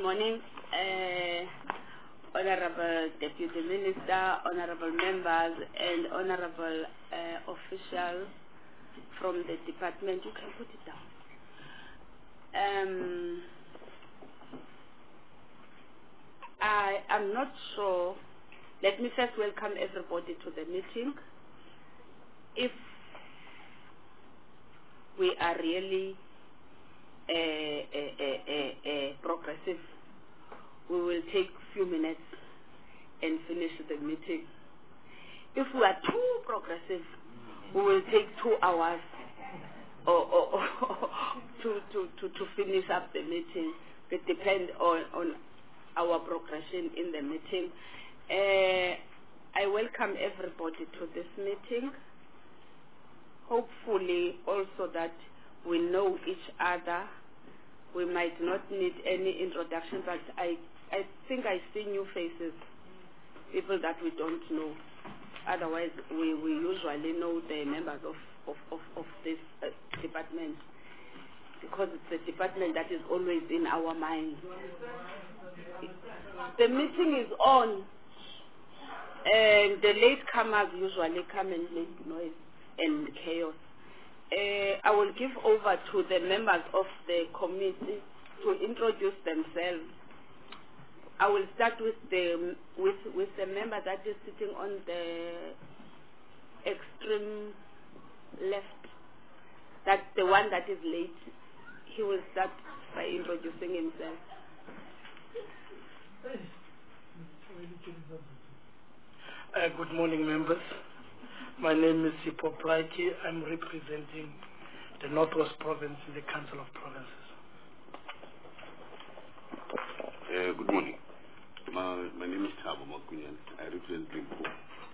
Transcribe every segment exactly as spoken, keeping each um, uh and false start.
morning, uh, Honorable Deputy Minister, Honorable members, and Honorable uh, officials from the department. You can put it down. Um, I am not sure. Let me first welcome everybody to the meeting. If we are really uh, uh, uh, uh, uh, progressive, we will take a few minutes and finish the meeting. If we are too progressive, we will take two hours or, or, or to, to, to, to finish up the meeting. It depends on, on our progression in the meeting. Uh, I welcome everybody to this meeting. Hopefully also that we know each other. We might not need any introduction, but I, I think I see new faces, people that we don't know. Otherwise, we, we usually know the members of, of, of, of this uh, department, because it's a department that is always in our mind. The meeting is on, and the latecomers usually come and make noise and chaos. Uh, I will give over to the members of the committee to introduce themselves. I will start with the with with the member that is sitting on the extreme left. That's the one that is late. He will start by introducing himself. Uh, good morning, members. My name is Sipho Plaiki. I'm representing the Northwest Province in the Council of Provinces. Uh, good morning. My, my name is Thabo Makunyan. I represent Limpopo.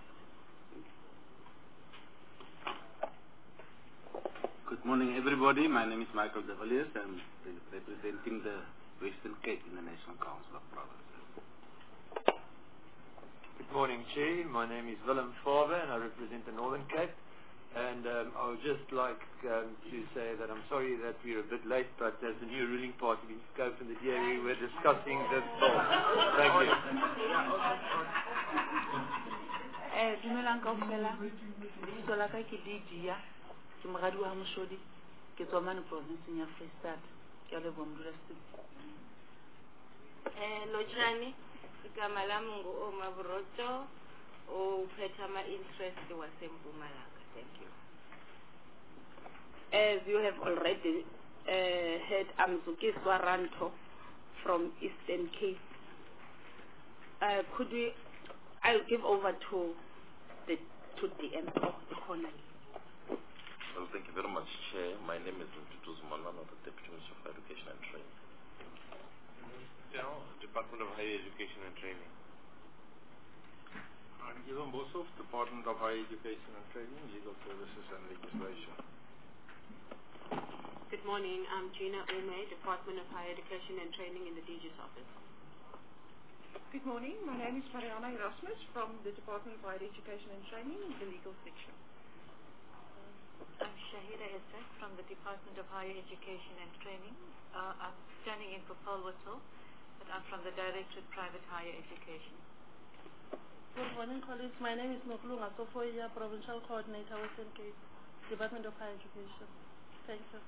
Good morning, everybody. My name is Michael De Villiers. I'm re representing the Western Cape in the National Council of Provinces. Good morning, Chair. My name is Willem Faber and I represent the Northern Cape. And um, I would just like um, to say that I'm sorry that we're a bit late, but as the new ruling party in Scope and the D A, we were discussing this bill. Thank you. Dumelang kaofela. Lebitso la ka ke Lydia, ke moradi wa Moshodi, ke tswa mane provinceng ya Freestata. Ke a leboha modulasetulo. Eh Lotshani, igama lami ngu-Oma Buroto, uphethe ama-interest waseMpumalanga. Thank you. As you have already uh, heard, I'm Zukiswa Ranto from Eastern Cape. Uh, could we, I'll give over to the to the M P, the Colonel. Well, thank you very much, Chair. My name is Ntutu Zumanana, the Deputy Minister of Education and Training. General, Department of Higher Education and Training. I'm Ivan Bosov, Department of Higher Education and Training, Legal Services and Legislation. Good morning, I'm Gina Ume, Department of Higher Education and Training in the D G's office. Good morning, my name is Mariana Erasmus from the Department of Higher Education and Training in the Legal Section. I'm Shahida Essek from the Department of Higher Education and Training. Uh, I'm standing in for Paul Whistle, but I'm from the Directorate Private Higher Education. Good morning, colleagues. My name is Nokulunga Sofoya, Provincial Coordinator, Western Cape, Department of Higher Education. Thank you.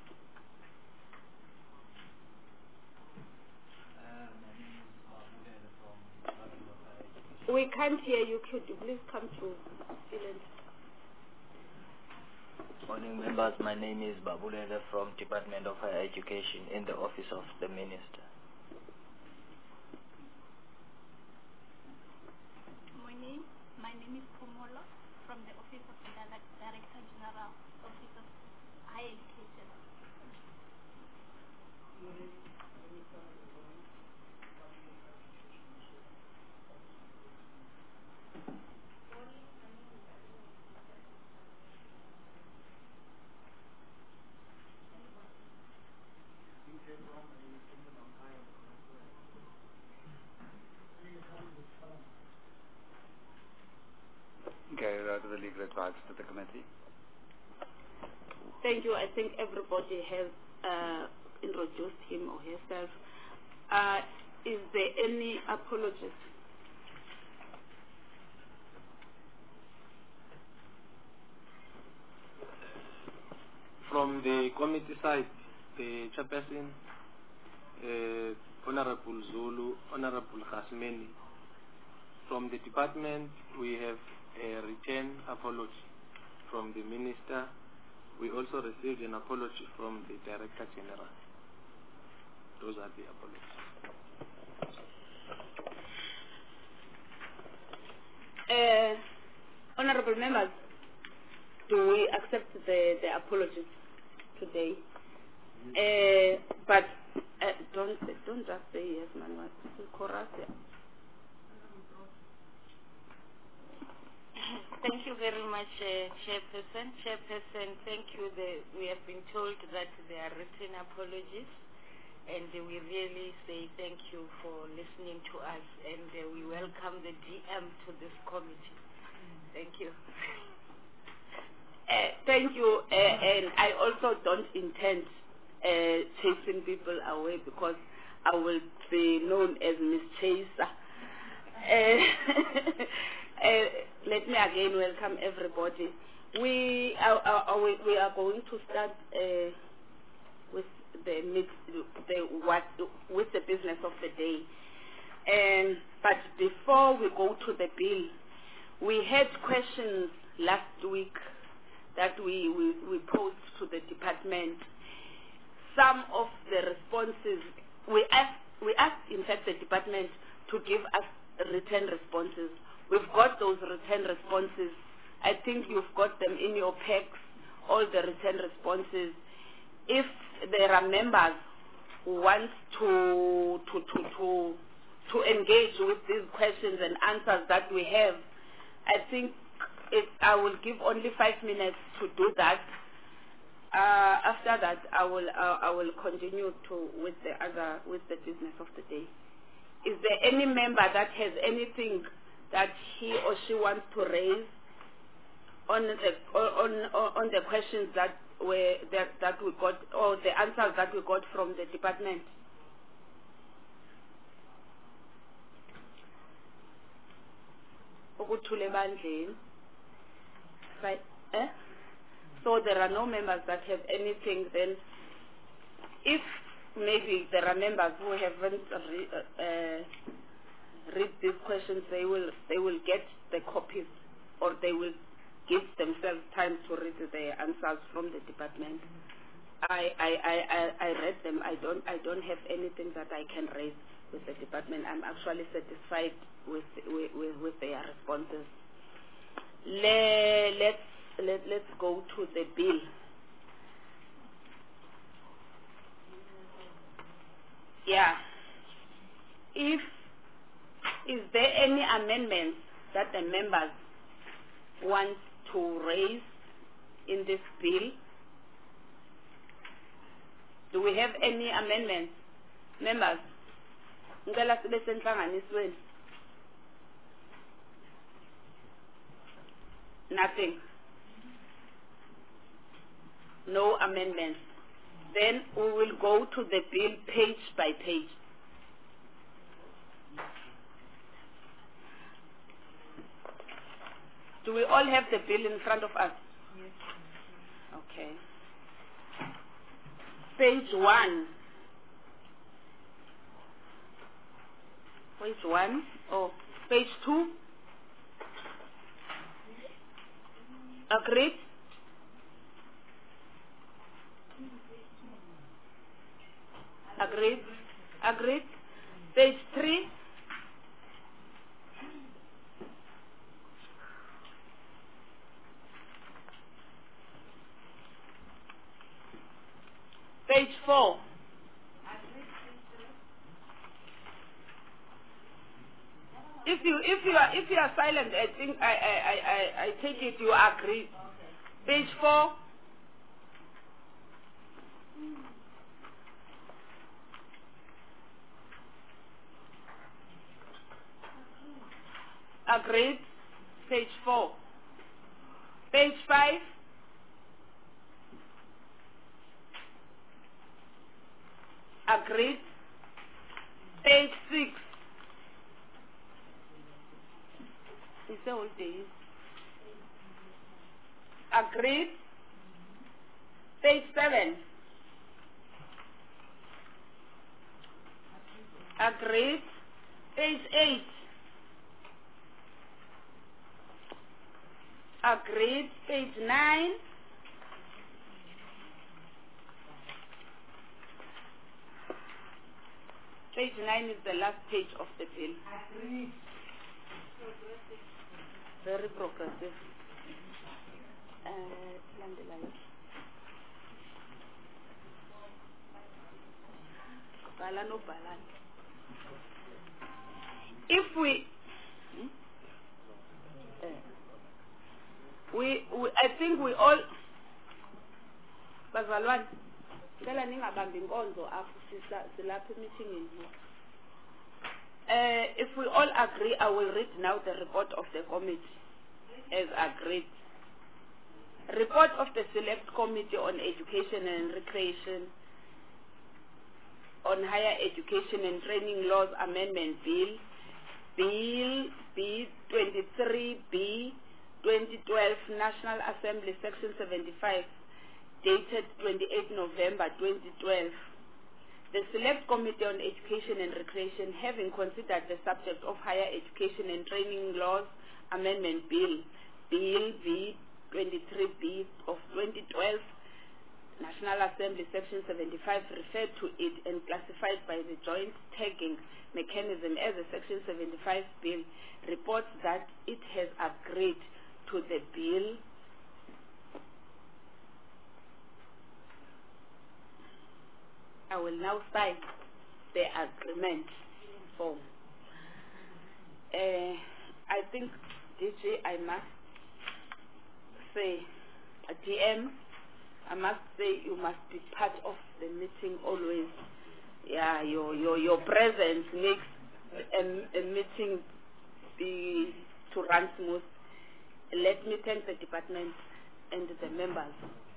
We can't hear you. Could you please come to silence? Morning, members. My name is Babulele from Department of Higher Education in the Office of the Minister. Morning. My name is Kumolo from the Office of the Director General, Office of Higher Education. Okay, uh, to the legal advice to the committee. Thank you. I think everybody has uh, introduced him or herself. Uh, Is there any apologies? From the committee side, the chairperson, uh, Honorable Zulu, Honorable Khasmeni. From the department, we have a written apology from the minister. We also received an apology from the Director General. Those are the apologies. Uh, honorable members, do we accept the, the apologies today? Uh, but uh, don't don't just say yes, man. What? Thank you very much, uh, Chairperson. Chairperson, thank you. The, we have been told that there are written apologies, and uh, we really say thank you for listening to us, and uh, we welcome the D M to this committee. Thank you. Uh, thank you, uh, and I also don't intend uh, chasing people away because I will be known as Miss Chaser. Uh, uh, let me again welcome everybody. We are, are, we, we are going to start uh, with the, the what with the business of the day. Um, but before we go to the bill, we had questions last week that we, we, we posed to the department. Some of the responses, we asked, we asked in fact the department to give us written responses. We've got those written responses. I think you've got them in your packs, all the written responses. If there are members who want to, to, to, to, to engage with these questions and answers that we have, I think it, I will give only five minutes to do that. Uh, after that, I will uh, I will continue to with the other with the business of the day. Is there any member that has anything that he or she wants to raise on the on on, on the questions that were that that we got or the answers that we got from the department? Right. Eh? So there are no members that have anything. Then, if maybe there are members who haven't re, uh, read these questions, they will they will get the copies, or they will give themselves time to read the answers from the department. I I, I, I, I read them. I don't I don't have anything that I can raise with the department. I'm actually satisfied with with, with, with their responses. Let, let's let, let's go to the bill. Yeah. If is there any amendments that the members want to raise in this bill? Do we have any amendments, members? Ngicela sibe senhlanganisweni. Nothing. No amendments. Then we will go to the bill page by page. Do we all have the bill in front of us? Yes. Okay. Page one. Page one. Oh, page two. Agreed? Agreed? Agreed? Page three. Page four. If you if you are if you are silent, I think I I I, I, I take it you agree. Page four. Agreed. Page four. Page five. Agreed. Page six. whole days. Agreed. Page seven. Agreed. Page eight. Agreed. Page nine. Page nine is the last page of the bill. Agreed. Very progressive. Uh, landelayo. Bala no bala. If we, hmm? uh, we, we, I think we all, bazalwane, ngicela ningabambi inkonzo apho silapha meeting here. Uh, if we all agree, I will read now the report of the committee as agreed. Report of the Select Committee on Education and Recreation on Higher Education and Training Laws Amendment Bill, Bill B twenty-three B twenty twelve, National Assembly Section seventy-five, dated twenty-eighth November twenty twelve. The Select Committee on Education and Recreation, having considered the subject of Higher Education and Training Laws Amendment Bill, Bill B twenty-three B of twenty twelve, National Assembly Section seventy-five, referred to it and classified by the joint tagging mechanism as a Section seventy-five bill, reports that it has agreed to the bill I will now sign the agreement form. Uh, I think, D J, I must say, uh, D M, I must say you must be part of the meeting always. Yeah, your your your presence makes a, a meeting be to run smooth. Let me thank the department and the members.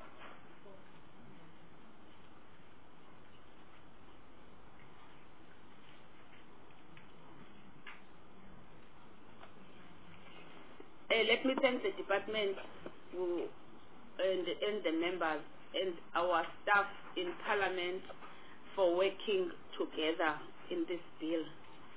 Uh, let me thank the department who, and, and the members and our staff in Parliament for working together in this bill.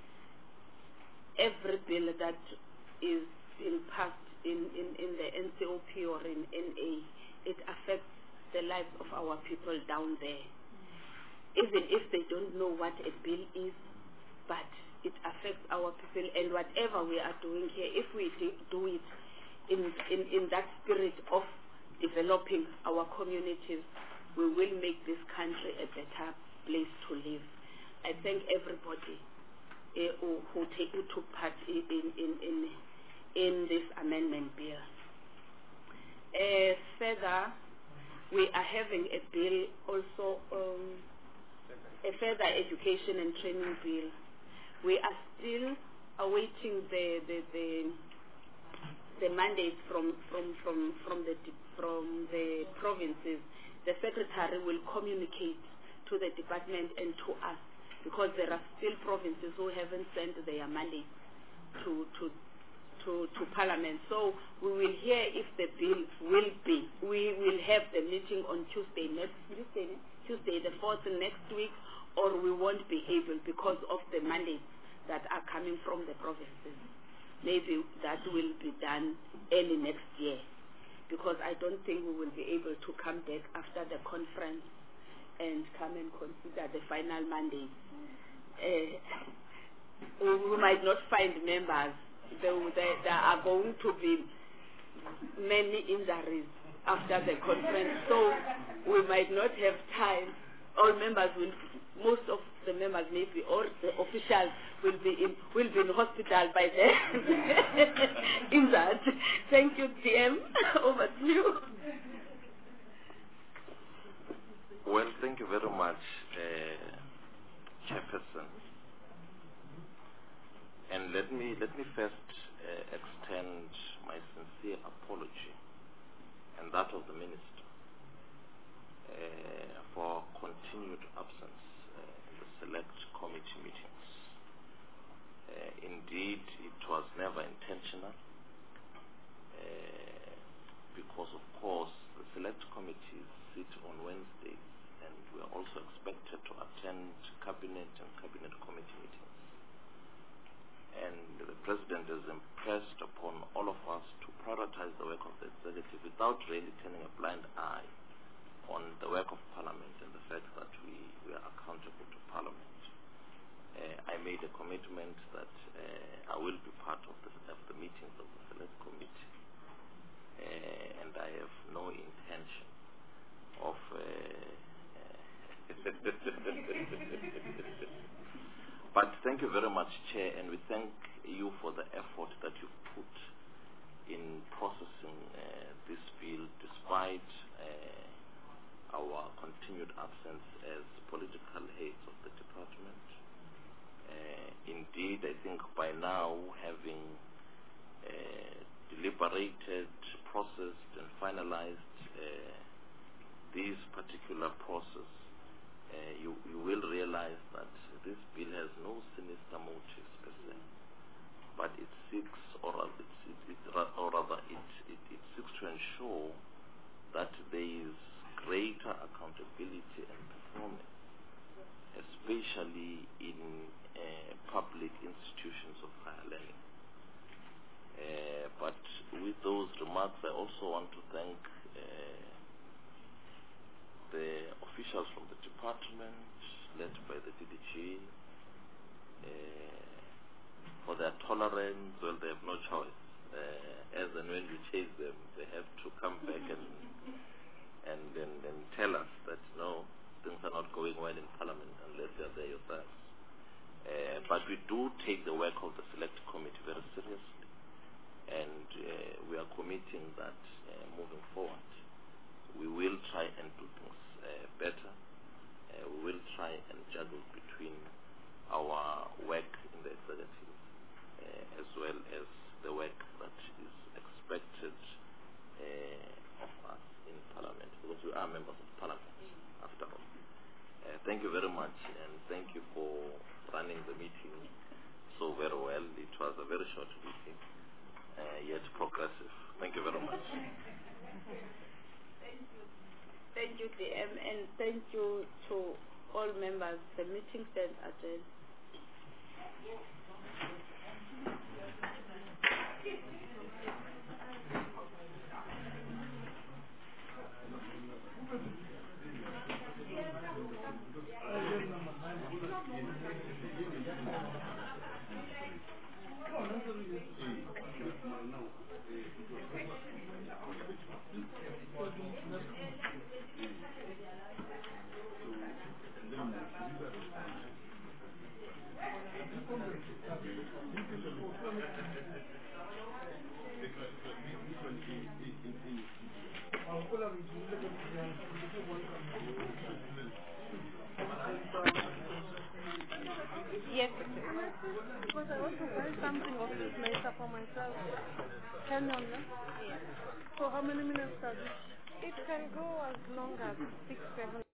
Every bill that is being passed in, in, in the N C O P or in N A, it affects the lives of our people down there. Even if they don't know what a bill is, but it affects our people, and whatever we are doing here, if we do it in, in, in that spirit of developing our communities, we will make this country a better place to live. I thank everybody uh, who, who, take, who took part in, in, in, in this amendment bill. Uh, further, we are having a bill also, um, a further education and training bill. We are still awaiting the the the, the mandate from from from from the from the provinces. The secretary will communicate to the department and to us, because there are still provinces who haven't sent their mandate to to to to Parliament. So we will hear if the bill will be. We will have the meeting on Tuesday next Tuesday Tuesday the fourth next week, or we won't be able because of the mandates that are coming from the provinces. Maybe that will be done early next year, because I don't think we will be able to come back after the conference and come and consider the final mandate. Uh, we might not find members. There, there, there are going to be many injuries after the conference, so we might not have time. All members will, most of the members maybe, or the officials will be in, will be in hospital by then. Injured. Thank you, T M. Over to you. Well, thank you very much, uh, Chairperson. And let me let me first uh, extend my sincere apology, and that of the Minister, uh, for continued absence uh, in the select committee meetings. Uh, indeed, it was never intentional, because, of course, the select committees sit on Wednesdays, and we are also expected to attend cabinet and cabinet committee meetings. And the President has impressed upon all of us to prioritize the work of the executive without really turning a blind eye on the work of Parliament and the fact that we, we are accountable to Parliament. Uh, I made a commitment that uh, I will be part of the, of the meetings of the Select Committee, uh, and I have no intention of uh, but thank you very much, Chair, and we thank you for the effort that you've put in processing uh, this bill despite uh, our continued absence as political heads of the department. Uh, indeed, I think by now, having uh, deliberated, processed, and finalized uh, this particular process, uh, you, you will realize that this bill has no sinister motives per se, but it seeks, or it, it, it, or rather, it, it, it seeks to ensure that there is greater accountability and performance, especially in uh, public institutions of higher learning. Uh, but with those remarks, I also want to thank uh, the officials from the department, led by the D D G, uh, for their tolerance. Well, they have no choice. Uh, as and when we chase them, they have to come back and and then and tell us that no, things are not going well in Parliament unless they are there yourselves. Uh, but we do take the work of the Select Committee very seriously, and uh, we are committing that uh, moving forward, we will try and do things uh, better. Uh, we will try and juggle between our work in the executive uh, as well as the work that is expected uh, of us in Parliament, because we are members of Parliament after all. Uh, thank you very much, and thank you for running the meeting so very well. It was a very short meeting, uh, yet progressive. Thank you very much. Thank you, D M, and thank you to all members. The meeting stands adjourned. Yes. Because I want to buy something of this later for myself. Can you? Yeah. So how many minutes does it? It can go as long as six, seven.